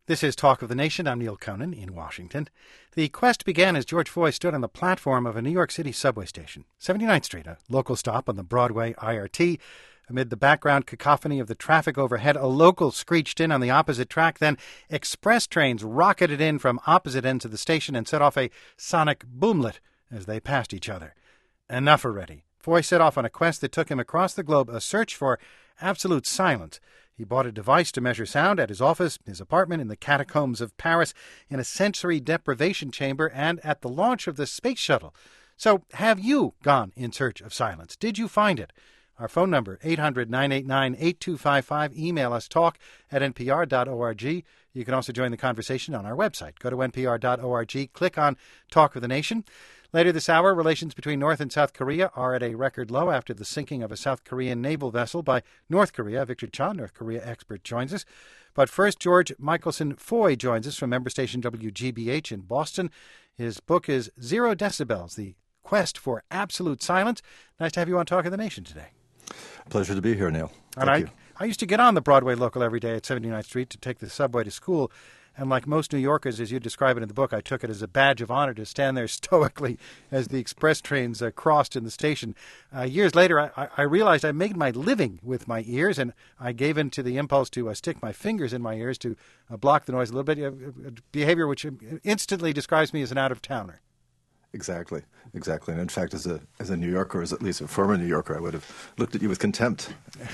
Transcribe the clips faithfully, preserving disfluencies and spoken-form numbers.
This is Talk of the Nation. I'm Neil Conan in Washington. The quest began as George Foy stood on the platform of a New York City subway station, seventy-ninth Street, a local stop on the Broadway I R T. Amid the background cacophony of the traffic overhead, a local screeched in on the opposite track. Then express trains rocketed in from opposite ends of the station and set off a sonic boomlet as they passed each other. Enough already. Foy set off on a quest that took him across the globe, a search for absolute silence. He bought a device to measure sound at his office, his apartment, in the catacombs of Paris, in a sensory deprivation chamber, and at the launch of the space shuttle. So have you gone in search of silence? Did you find it? Our phone number, eight hundred, nine eight nine, eight two five five. Email us, talk at n p r dot org. You can also join the conversation on our website. Go to n p r dot org, click on Talk of the Nation. Later this hour, relations between North and South Korea are at a record low after the sinking of a South Korean naval vessel by North Korea. Victor Cha, North Korea expert, joins us. But first, George Michelson Foy joins us from member station W G B H in Boston. His book is Zero Decibels, The Quest for Absolute Silence. Nice to have you on Talk of the Nation today. Pleasure to be here, Neil. Thank and I, you. I used to get on the Broadway local every day at seventy-ninth Street to take the subway to school. And like most New Yorkers, as you describe it in the book, I took it as a badge of honor to stand there stoically as the express trains uh, crossed in the station. Uh, years later, I, I realized I made my living with my ears, and I gave in to the impulse to uh, stick my fingers in my ears to uh, block the noise a little bit, uh, behavior which instantly describes me as an out-of-towner. Exactly, exactly. And in fact, as a as a New Yorker, as at least a former New Yorker, I would have looked at you with contempt,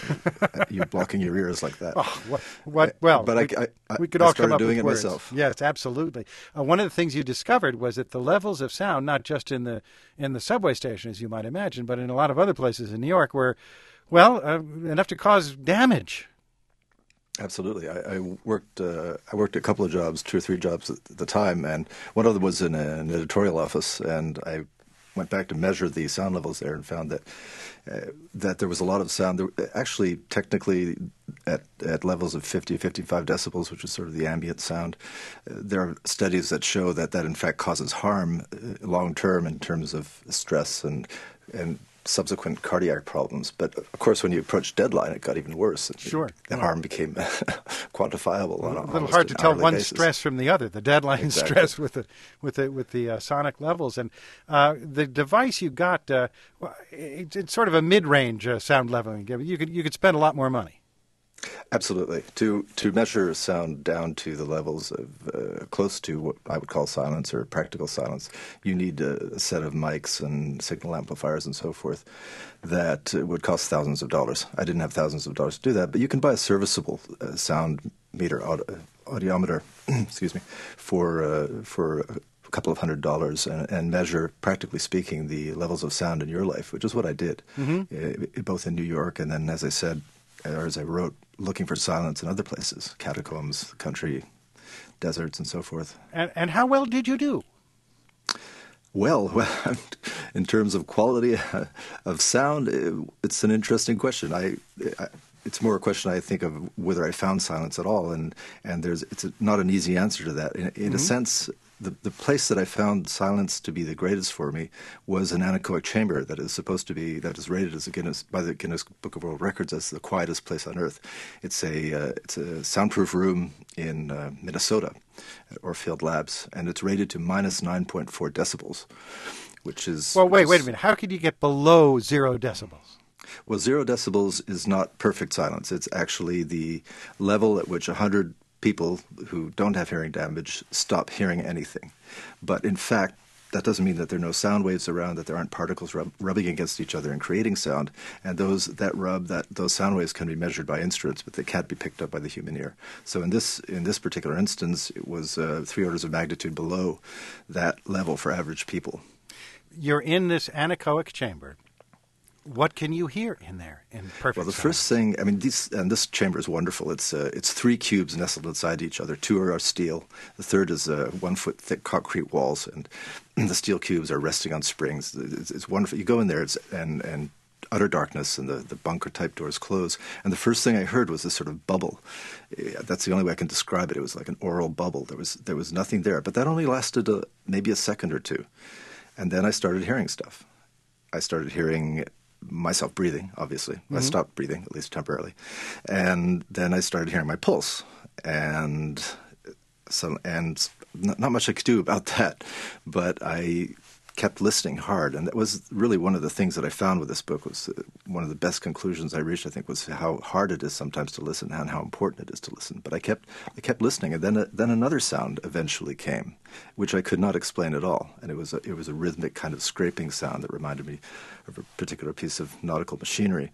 at you blocking your ears like that. Oh, what, what, well, but we, I, I, I, we could I all come up doing with it words. myself. Yes, absolutely. Uh, one of the things you discovered was that the levels of sound, not just in the in the subway station, as you might imagine, but in a lot of other places in New York, were, well, uh, enough to cause damage. Absolutely. I, I worked uh, I worked a couple of jobs, two or three jobs at the time, and one of them was in a, an editorial office, and I went back to measure the sound levels there and found that uh, that there was a lot of sound. There, actually, technically, at, at levels of fifty, fifty-five decibels, which is sort of the ambient sound, uh, there are studies that show that that, in fact, causes harm uh, long-term in terms of stress and and subsequent cardiac problems. But of course, when you approached deadline, it got even worse. Sure. The harm became quantifiable. On a, a little hard to tell one basis. stress from the other. The deadline exactly. stress with the with the with the uh, sonic levels, and uh, the device you got. Uh, it, it's sort of a mid-range uh, sound leveling. You could you could spend a lot more money. Absolutely. To to measure sound down to the levels of uh, close to what I would call silence or practical silence, you need a set of mics and signal amplifiers and so forth that would cost thousands of dollars. I didn't have thousands of dollars to do that, but you can buy a serviceable uh, sound meter, aud- audiometer, excuse me, for uh, for a couple of hundred dollars and, and measure, practically speaking, the levels of sound in your life, which is what I did, mm-hmm. uh, both in New York and then, as I said, or as I wrote, looking for silence in other places, catacombs, country, deserts, and so forth. And, and how well did you do? Well, well, in terms of quality of sound, it's an interesting question. I, I, it's more a question, I think, of whether I found silence at all, and and there's it's a, not an easy answer to that. In, in mm-hmm. a sense, the the place that I found silence to be the greatest for me was an anechoic chamber that is supposed to be that is rated as a Guinness by the Guinness Book of World Records as the quietest place on earth. It's a uh, it's a soundproof room in uh, Minnesota at Orfield Labs, and it's rated to minus nine point four decibels, which is well. Wait, is, wait a minute. How could you get below zero decibels? Well, zero decibels is not perfect silence. It's actually the level at which one hundred people who don't have hearing damage stop hearing anything. But in fact, that doesn't mean that there are no sound waves around, that there aren't particles rub- rubbing against each other and creating sound. And those that rub, that those sound waves can be measured by instruments, but they can't be picked up by the human ear. So in this in this particular instance, it was uh, three orders of magnitude below that level for average people. You're in this anechoic chamber. What can you hear in there in perfect Well, the sound? first thing, I mean, these, and this chamber is wonderful. It's uh, it's three cubes nestled inside each other. Two are steel. The third is uh, one-foot thick concrete walls, and the steel cubes are resting on springs. It's, it's wonderful. You go in there, it's and and utter darkness, and the, the bunker-type doors close. And the first thing I heard was this sort of bubble. That's the only way I can describe it. It was like an oral bubble. There was there was nothing there, but that only lasted a, maybe a second or two. And then I started hearing stuff. I started hearing myself breathing, obviously. Mm-hmm. I stopped breathing, at least temporarily. And then I started hearing my pulse. And So, and not, not much I could do about that, but I kept listening hard. And that was really one of the things that I found with this book was uh, one of the best conclusions I reached, I think, was how hard it is sometimes to listen and how important it is to listen. But I kept I kept listening. And then uh, then another sound eventually came, which I could not explain at all. And it was a, it was a rhythmic kind of scraping sound that reminded me of a particular piece of nautical machinery.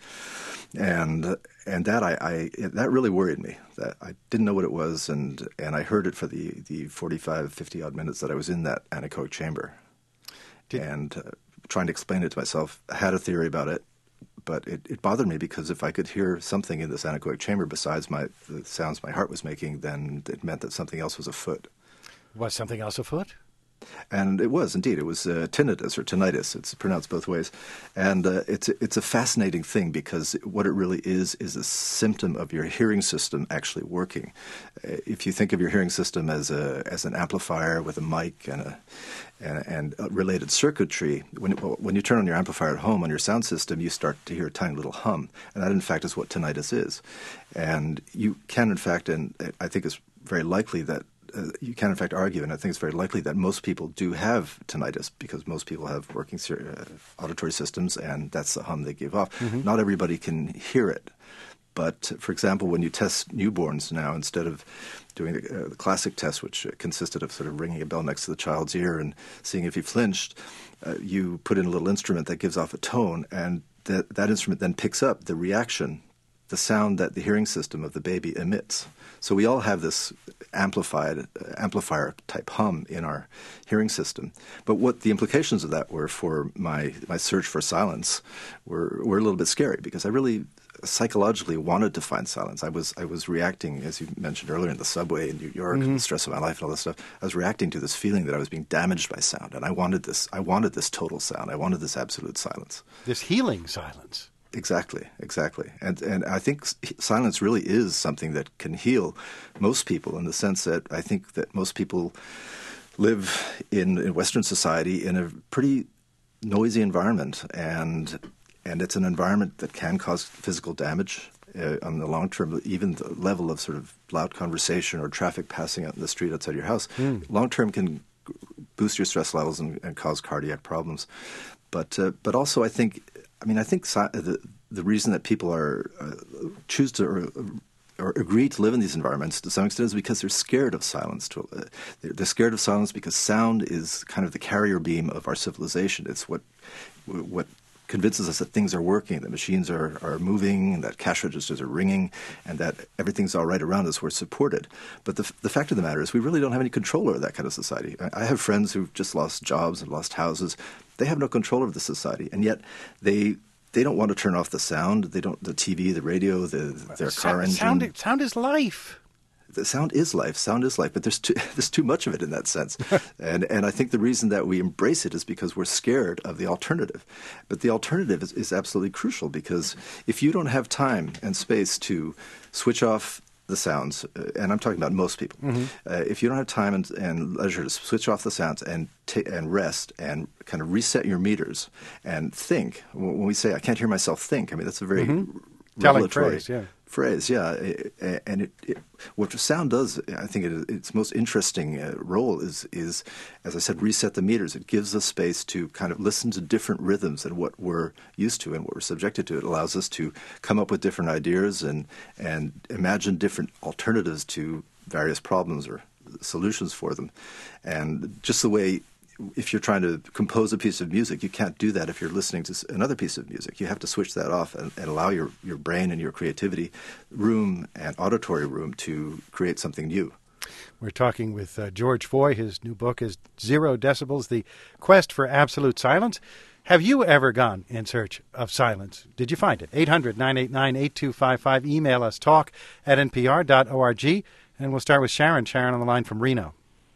And uh, and that I, I it, that really worried me. That I didn't know what it was, and, and I heard it for the, the forty-five, fifty-odd minutes that I was in that anechoic chamber. Did, and uh, trying to explain it to myself. I had a theory about it, but it, it bothered me because if I could hear something in this anechoic chamber besides my the sounds my heart was making, then it meant that something else was afoot. Was something else afoot? And it was, indeed. It was uh, tinnitus or tinnitus. It's pronounced both ways. And uh, it's, it's a fascinating thing because what it really is is a symptom of your hearing system actually working. Uh, if you think of your hearing system as a as an amplifier with a mic and a and, and a related circuitry, when, when you turn on your amplifier at home on your sound system, you start to hear a tiny little hum. And that, in fact, is what tinnitus is. And you can, in fact, and I think it's very likely that Uh, you can, in fact, argue, and I think it's very likely that most people do have tinnitus because most people have working uh, auditory systems, and that's the hum they give off. Mm-hmm. Not everybody can hear it. But, for example, when you test newborns now, instead of doing the, uh, the classic test, which consisted of sort of ringing a bell next to the child's ear and seeing if he flinched, uh, you put in a little instrument that gives off a tone, and that, that instrument then picks up the reaction, the sound that the hearing system of the baby emits. So we all have this amplified uh, amplifier-type hum in our hearing system. But what the implications of that were for my, my search for silence were, were a little bit scary because I really psychologically wanted to find silence. I was I was reacting, as you mentioned earlier, in the subway in New York, mm-hmm. the stress of my life and all this stuff. I was reacting to this feeling that I was being damaged by sound, and I wanted this. I wanted this total sound. I wanted this absolute silence. This healing silence. Exactly, exactly. And and I think silence really is something that can heal most people in the sense that I think that most people live in, in Western society in a pretty noisy environment, and and it's an environment that can cause physical damage uh, on the long term, even the level of sort of loud conversation or traffic passing out in the street outside your house. Mm. Long term can boost your stress levels and, and cause cardiac problems. But uh, but also I think I mean, I think the the reason that people are uh, choose to or, or agree to live in these environments to some extent is because they're scared of silence. To, uh, they're, they're scared of silence because sound is kind of the carrier beam of our civilization. It's what what convinces us that things are working, that machines are, are moving, that cash registers are ringing, and that everything's all right around us. We're supported. But the, the fact of the matter is we really don't have any control over that kind of society. I, I have friends who've just lost jobs and lost houses. They have no control over the society, and yet they they don't want to turn off the sound. They don't the T V, the radio, the their sound, car engine. Sound, sound is life. The sound is life. Sound is life, but there's too there's too much of it in that sense, and and I think the reason that we embrace it is because we're scared of the alternative. But the alternative is, is absolutely crucial because if you don't have time and space to switch off the sounds, uh, and I'm talking about most people, mm-hmm. uh, if you don't have time and, and leisure to switch off the sounds and t- and rest and kind of reset your meters and think, when we say I can't hear myself think, I mean that's a very mm-hmm. revelatory phrase, yeah. Phrase, yeah, and it, it, what sound does, I think, it, its most interesting uh, role is, is, as I said, reset the meters. It gives us space to kind of listen to different rhythms than what we're used to and what we're subjected to. It allows us to come up with different ideas and and imagine different alternatives to various problems or solutions for them. And just the way, if you're trying to compose a piece of music, you can't do that if you're listening to another piece of music. You have to switch that off and, and allow your, your brain and your creativity room and auditory room to create something new. We're talking with uh, George Foy. His new book is Zero Decibels, The Quest for Absolute Silence. Have you ever gone in search of silence? Did you find it? eight hundred, nine eight nine, eight two five five. Email us, talk at n p r dot org. And we'll start with Sharon. Sharon on the line from Reno.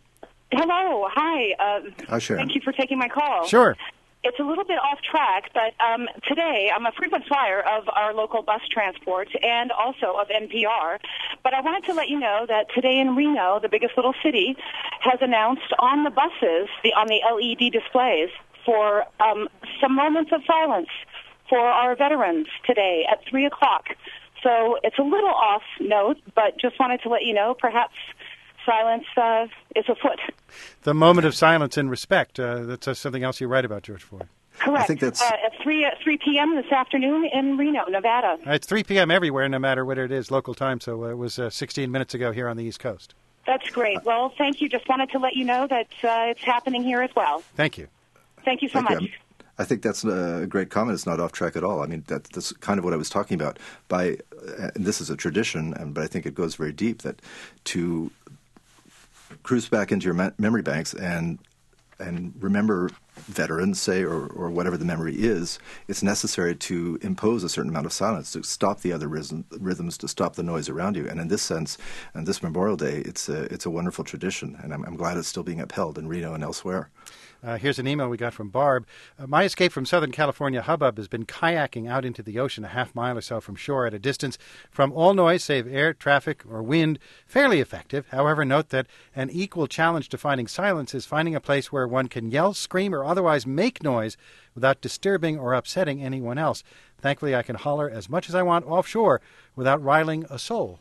Hello. Hi. Uh, Hi, Sharon. Thank you for taking my call. Sure. It's a little bit off track, but um, today I'm a frequent flyer of our local bus transport and also of N P R. But I wanted to let you know that today in Reno, the biggest little city, has announced on the buses, the, on the L E D displays, for um, some moments of silence for our veterans today at three o'clock. So it's a little off note, but just wanted to let you know, perhaps silence uh, is afoot. The moment of silence and respect. Uh, that's uh, something else you write about, George Foy. Correct. I think that's... Uh, at three, uh, three p.m. this afternoon in Reno, Nevada. Uh, it's three p.m. everywhere, no matter what it is, local time, so uh, it was uh, sixteen minutes ago here on the East Coast. That's great. Well, thank you. Just wanted to let you know that uh, it's happening here as well. Thank you. Thank you so Thank much. you. I think that's a great comment. It's not off track at all. I mean, that, that's kind of what I was talking about. By and this is a tradition, and, but I think it goes very deep, that to cruise back into your me- memory banks and and remember veterans, say, or, or whatever the memory is, it's necessary to impose a certain amount of silence, to stop the other rhythm, rhythms, to stop the noise around you. And in this sense, on this Memorial Day, it's a, it's a wonderful tradition, and I'm, I'm glad it's still being upheld in Reno and elsewhere. Uh, here's an email we got from Barb. Uh, my escape from Southern California hubbub has been kayaking out into the ocean a half mile or so from shore at a distance from all noise save air, traffic, or wind. Fairly effective. However, note that an equal challenge to finding silence is finding a place where one can yell, scream, or otherwise make noise without disturbing or upsetting anyone else. Thankfully, I can holler as much as I want offshore without riling a soul.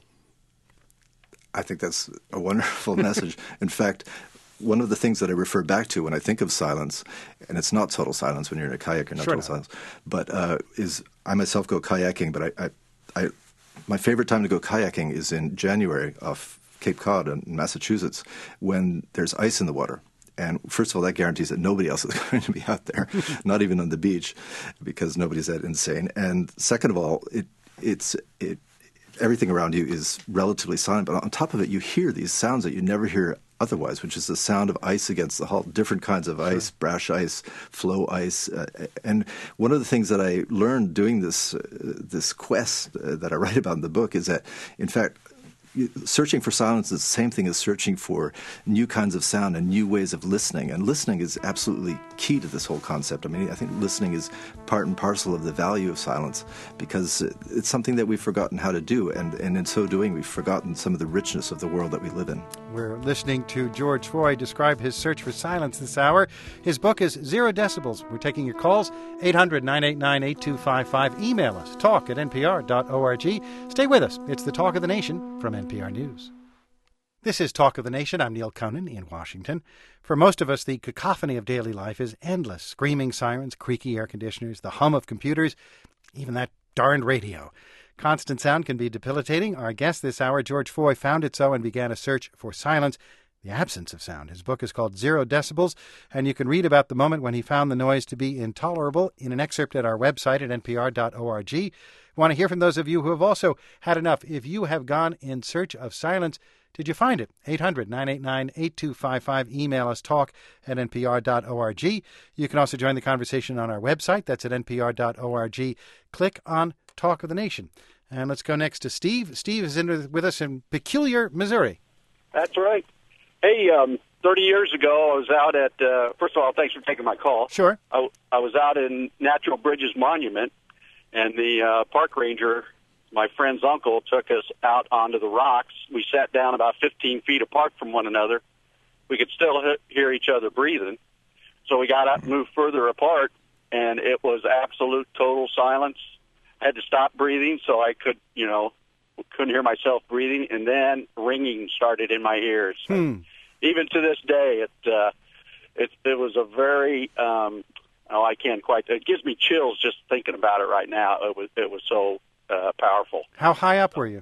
I think that's a wonderful message. In fact, one of the things that I refer back to when I think of silence, and it's not total silence when you're in a kayak, you're not sure total silence, but uh, is I myself go kayaking, but I, I, I, my favorite time to go kayaking is in January off Cape Cod in Massachusetts when there's ice in the water. And first of all, that guarantees that nobody else is going to be out there, not even on the beach, because nobody's that insane. And second of all, it it's it everything around you is relatively silent, but on top of it, you hear these sounds that you never hear otherwise, which is the sound of ice against the hull, different kinds of ice, sure. brash ice, flow ice. Uh, and one of the things that I learned doing this, uh, this quest uh, that I write about in the book is that, in fact, searching for silence is the same thing as searching for new kinds of sound and new ways of listening. And listening is absolutely key to this whole concept. I mean, I think listening is part and parcel of the value of silence because it's something that we've forgotten how to do. And, and in so doing, we've forgotten some of the richness of the world that we live in. We're listening to George Foy describe his search for silence this hour. His book is Zero Decibels. We're taking your calls, eight hundred, nine eight nine, eight two five five. Email us, talk at n p r dot org. Stay with us. It's the Talk of the Nation from N P R News. This is Talk of the Nation. I'm Neil Conan in Washington. For most of us, the cacophony of daily life is endless. Screaming sirens, creaky air conditioners, the hum of computers, even that darned radio. Constant sound can be debilitating. Our guest this hour, George Foy, found it so and began a search for silence, the absence of sound. His book is called Zero Decibels, and you can read about the moment when he found the noise to be intolerable in an excerpt at our website at n p r dot org. We want to hear from those of you who have also had enough. If you have gone in search of silence, did you find it? eight hundred, nine eight nine, eight two five five. Email us, talk at n p r dot org. You can also join the conversation on our website. That's at n p r dot org. Click on Talk of the Nation. And let's go next to Steve. Steve is in with us in Peculiar, Missouri. That's right. Hey, um, thirty years ago, I was out at, uh, first of all, thanks for taking my call. Sure. I, I was out in Natural Bridges Monument, and the uh, park ranger, my friend's uncle, took us out onto the rocks. We sat down about fifteen feet apart from one another. We could still hear each other breathing. So we got out and moved further apart, and it was absolute total silence. I had to stop breathing so I could, you know, couldn't hear myself breathing, and then ringing started in my ears. Hmm. Even to this day, it uh, it it was a very um, oh I can't quite. It gives me chills just thinking about it right now. It was it was so uh, powerful. How high up were you?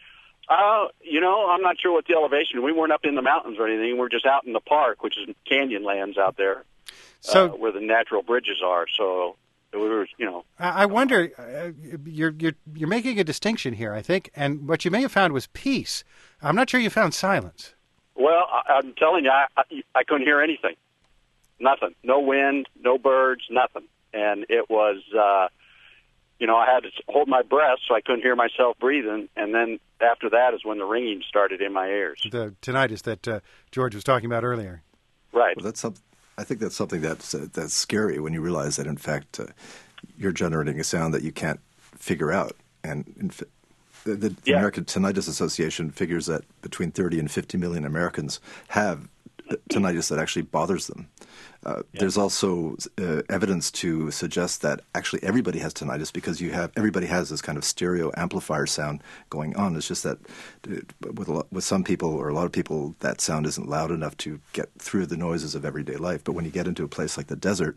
Uh, you know, I'm not sure what the elevation. We weren't up in the mountains or anything. We're just out in the park, which is canyon lands out there, so uh, where the natural bridges are. So. We were, you know. I wonder, uh, you're you're you're making a distinction here, I think, and what you may have found was peace. I'm not sure you found silence. Well, I, I'm telling you, I, I, I couldn't hear anything, nothing, no wind, no birds, nothing, and it was, uh, you know, I had to hold my breath so I couldn't hear myself breathing, and then after that is when the ringing started in my ears. The tinnitus that uh, George was talking about earlier. Right. Well, that's something. I think that's something that's uh, that's scary when you realize that, in fact, uh, you're generating a sound that you can't figure out. And in fa- the, the yeah. American Tinnitus Association figures that between thirty and fifty million Americans have tinnitus that actually bothers them. Uh, yeah. There's also uh, evidence to suggest that actually everybody has tinnitus because you have everybody has this kind of stereo amplifier sound going on. It's just that with a lot, with some people or a lot of people, that sound isn't loud enough to get through the noises of everyday life. But when you get into a place like the desert,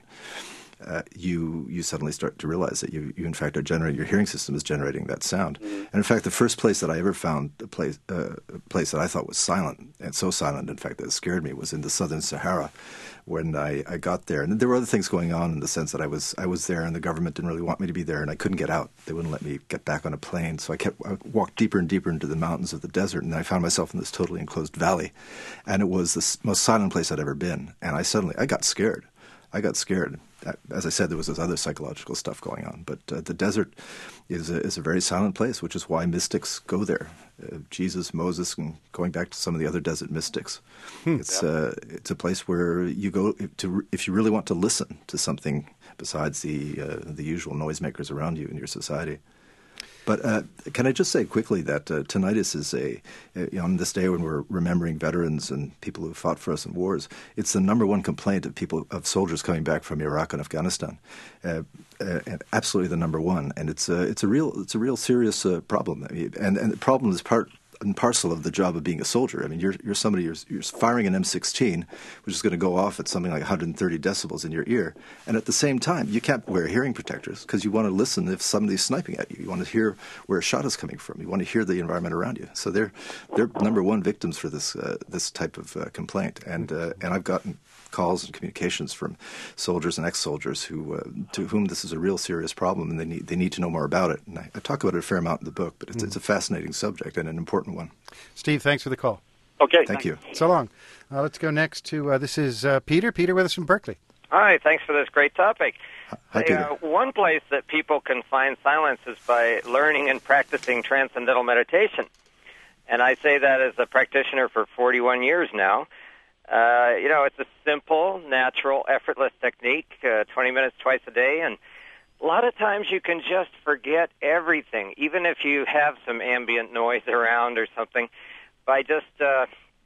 Uh, you you suddenly start to realize that you, you in fact are generating, your hearing system is generating that sound. Mm-hmm. And in fact, the first place that I ever found a place uh, a place that I thought was silent, and so silent in fact that it scared me, was in the Southern Sahara when I, I got there. And there were other things going on in the sense that I was I was there and the government didn't really want me to be there and I couldn't get out. They wouldn't let me get back on a plane. So I kept I walked deeper and deeper into the mountains of the desert, and I found myself in this totally enclosed valley. And it was the most silent place I'd ever been. And I suddenly, I got scared. I got scared. As I said, there was this other psychological stuff going on. But uh, the desert is a, is a very silent place, which is why mystics go there. Uh, Jesus, Moses, and going back to some of the other desert mystics. Hmm. It's, yeah. uh, it's a place where you go to if you really want to listen to something besides the, uh, the usual noisemakers around you in your society. But uh, can I just say quickly that uh, tinnitus is a, uh, on this day when we're remembering veterans and people who fought for us in wars, it's the number one complaint of people, of soldiers coming back from Iraq and Afghanistan. Uh, uh, and absolutely the number one. And it's a, it's a real, it's a real serious uh, problem. I mean, and, and the problem is part and parcel of the job of being a soldier. I mean, you're you're somebody, you're, you're firing an M sixteen, which is going to go off at something like one hundred thirty decibels in your ear. And at the same time, you can't wear hearing protectors because you want to listen if somebody's sniping at you. You want to hear where a shot is coming from. You want to hear the environment around you. So they're they're number one victims for this uh, this type of uh, complaint. And uh, and I've gotten calls and communications from soldiers and ex-soldiers who uh, to whom this is a real serious problem, and they need they need to know more about it. And I, I talk about it a fair amount in the book, but it's, mm. it's a fascinating subject and an important one. Steve, thanks for the call. Okay. Thank you. So long. Uh, let's go next to, uh, this is uh, Peter. Peter with us from Berkeley. Hi, thanks for this great topic. Hi, Peter. Uh, one place that people can find silence is by learning and practicing transcendental meditation. And I say that as a practitioner for forty-one years now. Uh, you know, it's a simple, natural, effortless technique, uh, twenty minutes twice a day, and a lot of times you can just forget everything, even if you have some ambient noise around or something, by just uh,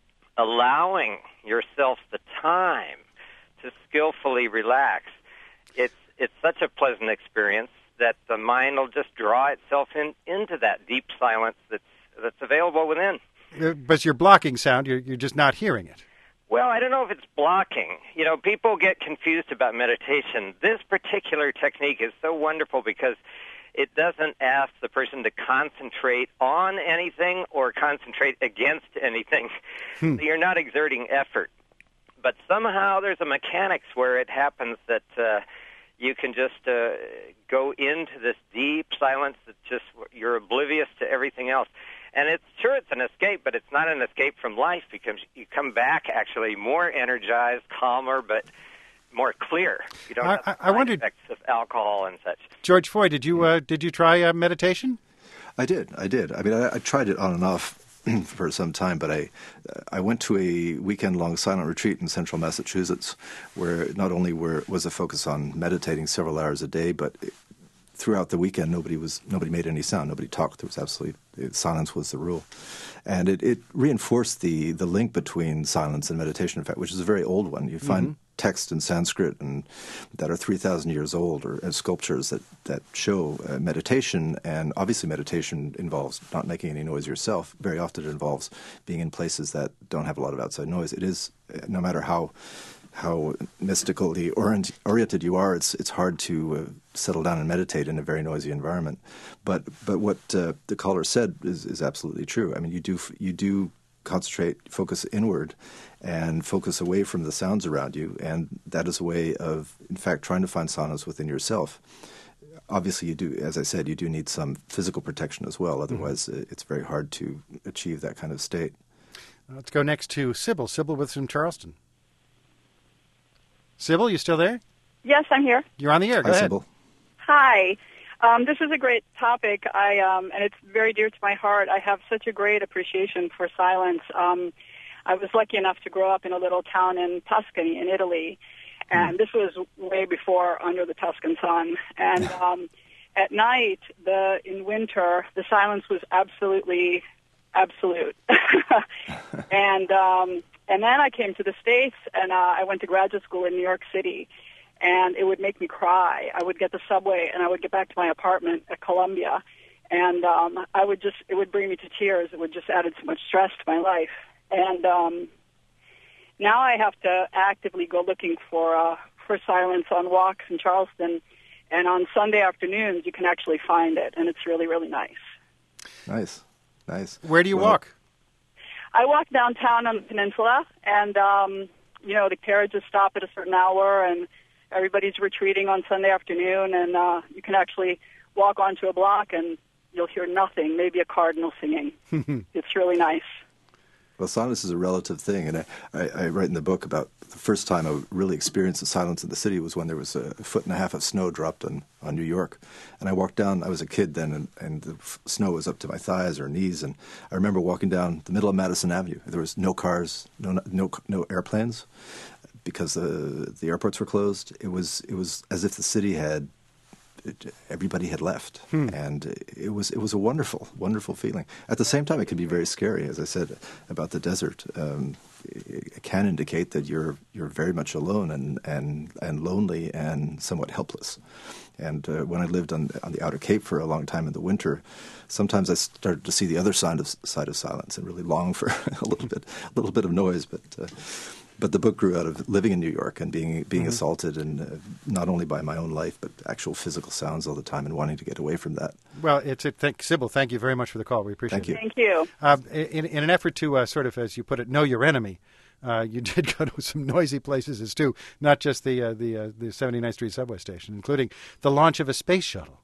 allowing yourself the time to skillfully relax. It's it's such a pleasant experience that the mind will just draw itself in, into that deep silence that's that's available within. But you're blocking sound. You're you're just not hearing it. Well, I don't know if it's blocking. You know, people get confused about meditation. This particular technique is so wonderful because it doesn't ask the person to concentrate on anything or concentrate against anything. Hmm. So you're not exerting effort. But somehow there's a mechanics where it happens that uh, you can just uh, go into this deep silence that just you're oblivious to everything else. And it's sure it's an escape, but it's not an escape from life because you come back actually more energized, calmer, but more clear. You don't I, have the I wondered, effects of alcohol and such. George Foy, did you uh, did you try uh, meditation? I did. I did. I mean, I, I tried it on and off for some time, but I I went to a weekend-long silent retreat in central Massachusetts where not only were, was a focus on meditating several hours a day, but it, throughout the weekend, nobody was nobody made any sound. Nobody talked. There was absolutely silence was the rule, and it, it reinforced the the link between silence and meditation. In fact, which is a very old one. You find mm-hmm. texts in Sanskrit and that are three thousand years old, or and sculptures that that show uh, meditation. And obviously, meditation involves not making any noise yourself. Very often, it involves being in places that don't have a lot of outside noise. It is, no matter how. how mystically orient, oriented you are, it's it's hard to uh, settle down and meditate in a very noisy environment. But but what uh, the caller said is, is absolutely true. I mean, you do you do concentrate, focus inward, and focus away from the sounds around you, and that is a way of, in fact, trying to find silence within yourself. Obviously, you do, as I said, you do need some physical protection as well. Otherwise, mm-hmm. it's very hard to achieve that kind of state. Let's go next to Sybil. Sybil with from Charleston. Sybil, you still there? Yes, I'm here. You're on the air. Go Hi, ahead. Sybil. Hi. Um, this is a great topic, I um, and it's very dear to my heart. I have such a great appreciation for silence. Um, I was lucky enough to grow up in a little town in Tuscany, in Italy, and mm. this was way before Under the Tuscan Sun. And um, at night, the in winter, the silence was absolutely absolute. and um, And then I came to the States, and uh, I went to graduate school in New York City, and it would make me cry. I would get the subway, and I would get back to my apartment at Columbia, and um, I would just, it would bring me to tears. It would just added so much stress to my life. And um, now I have to actively go looking for uh, for silence on walks in Charleston, and on Sunday afternoons you can actually find it, and it's really, really nice. Nice, nice. Where do you well, walk? I walk downtown on the peninsula, and, um, you know, the carriages stop at a certain hour, and everybody's retreating on Sunday afternoon, and uh, you can actually walk onto a block, and you'll hear nothing, maybe a cardinal singing. It's really nice. Well, silence is a relative thing, and I, I, I write in the book about the first time I really experienced the silence in the city was when there was a foot and a half of snow dropped on, on New York. And I walked down, I was a kid then, and, and the f- snow was up to my thighs or knees, and I remember walking down the middle of Madison Avenue. There was no cars, no no no airplanes, because the the airports were closed. It was it was as if the city had everybody had left, hmm. and it was it was a wonderful, wonderful feeling. At the same time, it can be very scary, as I said about the desert. Um, it can indicate that you're you're very much alone and and, and lonely and somewhat helpless. And uh, when I lived on on the Outer Cape for a long time in the winter, sometimes I started to see the other side of side of silence and really long for a little bit a little bit of noise, but. Uh, But the book grew out of living in New York and being being mm-hmm. assaulted, and uh, not only by my own life, but actual physical sounds all the time, and wanting to get away from that. Well, it's a th- Sybil, thank you very much for the call. We appreciate thank you. it. Thank you. Uh, in, in an effort to uh, sort of, as you put it, know your enemy, uh, you did go to some noisy places as too, not just the uh, the uh, the seventy-ninth Street subway station, including the launch of a space shuttle.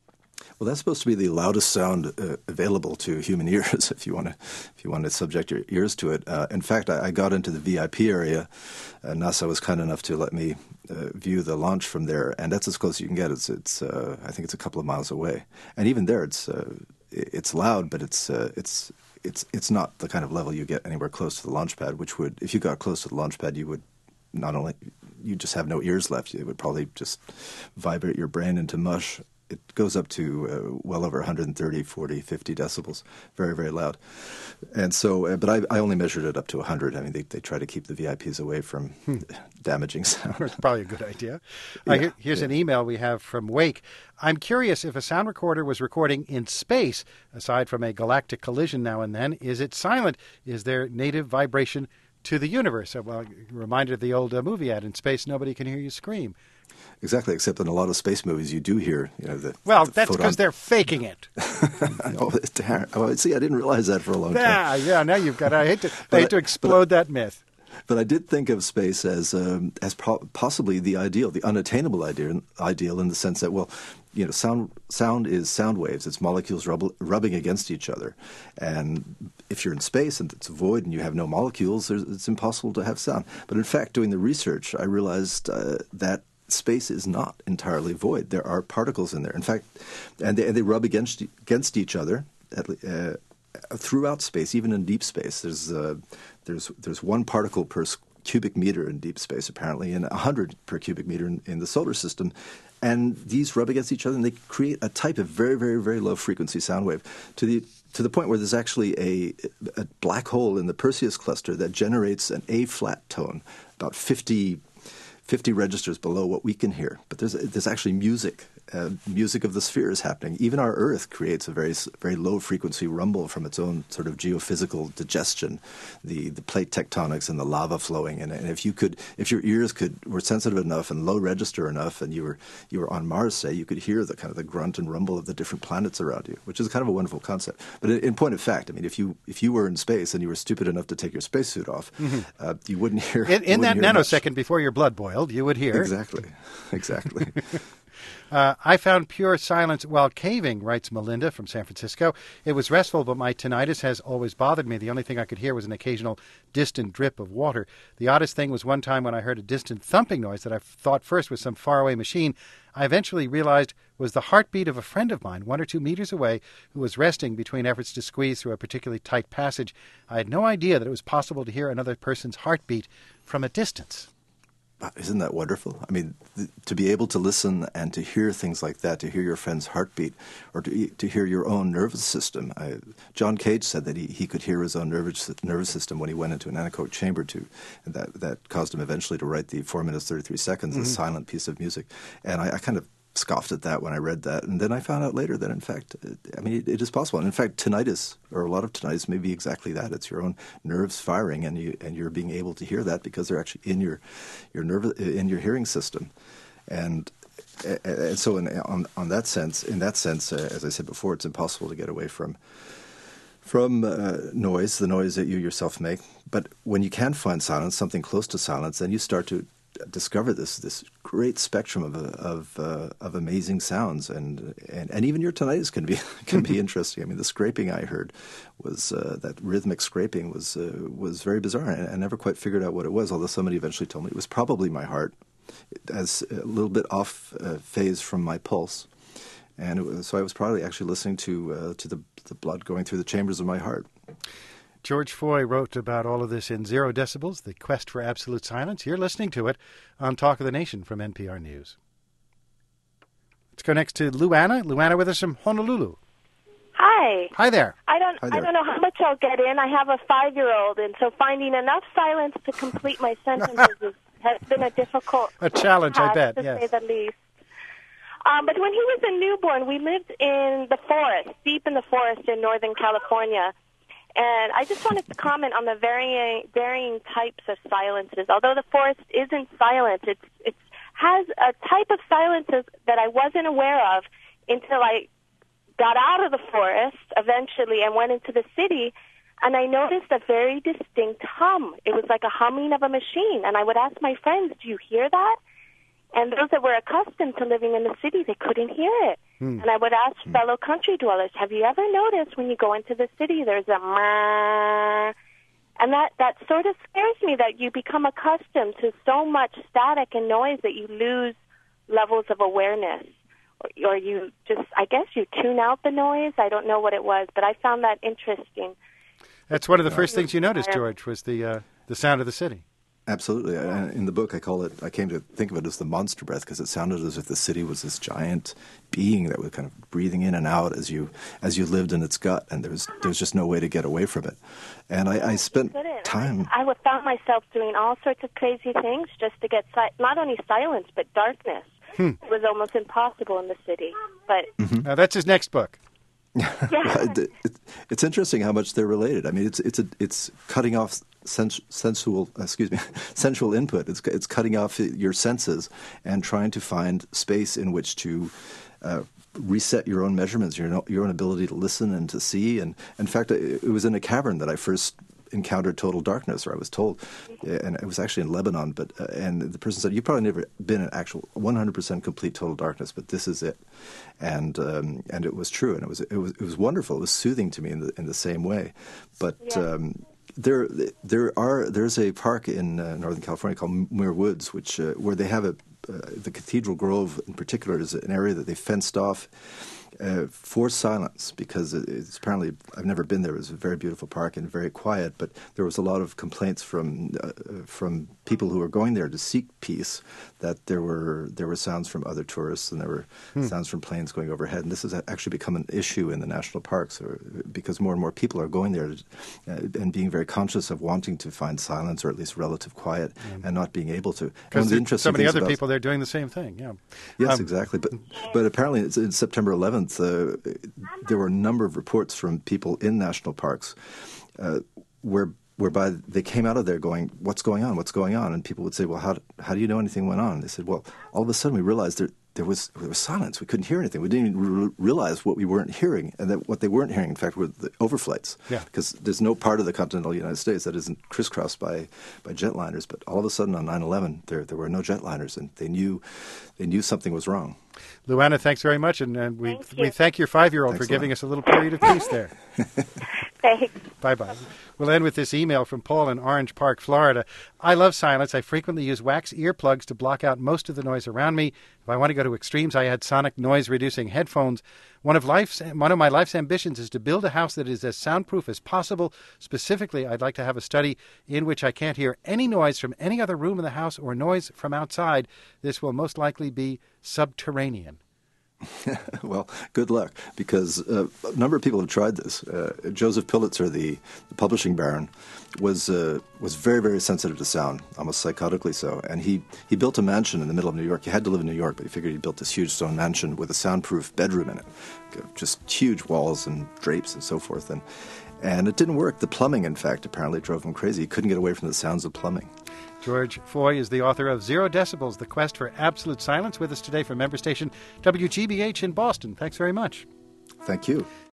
Well, that's supposed to be the loudest sound uh, available to human ears. If you want to, if you want to subject your ears to it. Uh, in fact, I, I got into the V I P area. Uh, NASA was kind enough to let me uh, view the launch from there, and that's as close as you can get. It's, it's uh, I think it's a couple of miles away, and even there, it's uh, it's loud, but it's uh, it's it's it's not the kind of level you get anywhere close to the launch pad. Which would, if you got close to the launch pad, you would not only you just have no ears left. It would probably just vibrate your brain into mush. It goes up to uh, well over one thirty, forty, fifty decibels, very, very loud. And so, uh, but I, I only measured it up to one hundred. I mean, they, they try to keep the V I Ps away from hmm. damaging sound. It's probably a good idea. Yeah, uh, here, here's yeah. an email we have from Wake. I'm curious if a sound recorder was recording in space, aside from a galactic collision now and then, is it silent? Is there native vibration to the universe? So, well, reminder of the old uh, movie ad, in space nobody can hear you scream. Exactly, except in a lot of space movies you do hear, you know, the Well, the that's because photon... they're faking it. oh, darn. Oh, see, I didn't realize that for a long time. Yeah, yeah, now you've got, I hate to, I hate I, to explode I, that myth. But I did think of space as um, as pro- possibly the ideal, the unattainable ideal, ideal in the sense that, well, you know, sound sound is sound waves. It's molecules rub- rubbing against each other. And if you're in space and it's void and you have no molecules, it's impossible to have sound. But in fact, doing the research, I realized uh, that space is not entirely void. There are particles in there. In fact, and they, and they rub against against each other at, uh, throughout space, even in deep space. There's uh, there's there's one particle per cubic meter in deep space, apparently, and one hundred per cubic meter in, in the solar system. And these rub against each other, and they create a type of very, very, very low frequency sound wave to the to the point where there's actually a, a black hole in the Perseus cluster that generates an A flat tone, about fifty. fifty registers below what we can hear. But there's there's actually music, uh, music of the spheres happening. Even our Earth creates a very very low frequency rumble from its own sort of geophysical digestion, the the plate tectonics and the lava flowing. And, and if you could, if your ears could were sensitive enough and low register enough, and you were you were on Mars, say, you could hear the kind of the grunt and rumble of the different planets around you, which is kind of a wonderful concept. But in, in point of fact, I mean, if you if you were in space and you were stupid enough to take your spacesuit off, mm-hmm. uh, you wouldn't hear in, in that nanosecond much. Before your blood boiled. You would hear. Exactly. Exactly. uh, I found pure silence while caving, writes Melinda from San Francisco. It was restful, but my tinnitus has always bothered me. The only thing I could hear was an occasional distant drip of water. The oddest thing was one time when I heard a distant thumping noise that I thought first was some faraway machine. I eventually realized was the heartbeat of a friend of mine, one or two meters away, who was resting between efforts to squeeze through a particularly tight passage. I had no idea that it was possible to hear another person's heartbeat from a distance. isn't that wonderful? I mean, th- to be able to listen and to hear things like that, to hear your friend's heartbeat, or to to hear your own nervous system. I, John Cage said that he, he could hear his own nervous nervous system when he went into an anechoic chamber to, and that that caused him eventually to write the four minutes thirty three seconds, mm-hmm. a silent piece of music. And I, I kind of scoffed at that when I read that, and then I found out later that in fact, I mean, it, it is possible. And in fact, tinnitus, or a lot of tinnitus, may be exactly that. It's your own nerves firing, and you and you're being able to hear that because they're actually in your your nerve in your hearing system, and and so in, on on that sense, in that sense, uh, as I said before, it's impossible to get away from from uh, noise, the noise that you yourself make. But when you can find silence, something close to silence, then you start to discover this this great spectrum of of uh, of amazing sounds, and, and and even your tinnitus can be can be interesting. I mean, the scraping I heard was uh, that rhythmic scraping was uh, was very bizarre. I, I never quite figured out what it was. Although somebody eventually told me it was probably my heart, as a little bit off uh, phase from my pulse, and it was, so I was probably actually listening to uh, to the the blood going through the chambers of my heart. George Foy wrote about all of this in Zero Decibels, The Quest for Absolute Silence. You're listening to it on Talk of the Nation from N P R News. Let's go next to Luana. Luana with us from Honolulu. Hi. Hi there. I don't Hi there. I don't know how much I'll get in. I have a five-year-old, and so finding enough silence to complete my sentences is, has been a difficult A challenge, task, I bet, to yes. say the least. Um, but when he was a newborn, we lived in the forest, deep in the forest in Northern California. And I just wanted to comment on the varying varying types of silences. Although the forest isn't silent, it's it has a type of silences that I wasn't aware of until I got out of the forest eventually and went into the city, and I noticed a very distinct hum. It was like a humming of a machine, and I would ask my friends, "Do you hear that?" And those that were accustomed to living in the city, they couldn't hear it. Hmm. And I would ask hmm. fellow country dwellers, have you ever noticed when you go into the city, there's a meh? And that, that sort of scares me, that you become accustomed to so much static and noise that you lose levels of awareness. Or, or you just, I guess you tune out the noise. I don't know what it was, but I found that interesting. That's one of the first things you noticed, George, was the uh, the sound of the city. Absolutely. In the book, I call it, I came to think of it as the monster breath, because it sounded as if the city was this giant being that was kind of breathing in and out as you as you lived in its gut, and there was, there was just no way to get away from it. And I, I spent time... I, I found myself doing all sorts of crazy things just to get si- not only silence, but darkness. Hmm. It was almost impossible in the city. But mm-hmm. Now, that's his next book. Yeah. It's interesting how much they're related. I mean, it's it's a, it's cutting off sens- sensual excuse me sensual input. It's it's cutting off your senses and trying to find space in which to uh, reset your own measurements, your your own ability to listen and to see. And in fact, it was in a cavern that I first encountered total darkness, or I was told, and it was actually in Lebanon. But uh, and the person said, "You've probably never been in actual one hundred percent complete total darkness, but this is it." And um, and it was true, and it was it was it was wonderful. It was soothing to me in the in the same way. But yeah. um, there there are there's a park in uh, Northern California called Muir Woods, which uh, where they have a uh, the Cathedral Grove in particular is an area that they fenced off Uh, for silence, because it's apparently, I've never been there. It was a very beautiful park and very quiet, but there was a lot of complaints from uh, from people who were going there to seek peace, that there were there were sounds from other tourists, and there were hmm. sounds from planes going overhead. And this has actually become an issue in the national parks, or, because more and more people are going there uh, and being very conscious of wanting to find silence, or at least relative quiet, mm. and not being able to. Because so many other people there doing the same thing, yeah. Yes, um, exactly. But but apparently it's, it's September eleventh. Uh, there were a number of reports from people in national parks uh, where whereby they came out of there going, "What's going on? What's going on?" And people would say, "Well, how how do you know anything went on?" And they said, "Well, all of a sudden we realized there there was there was silence. We couldn't hear anything. We didn't even re- realize what we weren't hearing, and that what they weren't hearing, in fact, were the overflights. Yeah. Because there's no part of the continental United States that isn't crisscrossed by by jetliners. But all of a sudden on nine eleven, there there were no jetliners, and they knew they knew something was wrong." Luana, thanks very much, and, and we thank we thank your five-year-old Thanks for giving a us a little period of peace there. Thanks. Bye-bye. We'll end with this email from Paul in Orange Park, Florida. I love silence. I frequently use wax earplugs to block out most of the noise around me. If I want to go to extremes, I add sonic noise-reducing headphones. One of life's one of my life's ambitions is to build a house that is as soundproof as possible. Specifically, I'd like to have a study in which I can't hear any noise from any other room in the house or noise from outside. This will most likely be subterranean. Well, good luck, because uh, a number of people have tried this. Uh, Joseph Pulitzer, the, the publishing baron, was uh, was very, very sensitive to sound, almost psychotically so. And he, he built a mansion in the middle of New York. He had to live in New York, but he figured he built this huge stone mansion with a soundproof bedroom in it, just huge walls and drapes and so forth. And, and it didn't work. The plumbing, in fact, apparently drove him crazy. He couldn't get away from the sounds of plumbing. George Foy is the author of Zero Decibels, The Quest for Absolute Silence, with us today from member station W G B H in Boston. Thanks very much. Thank you.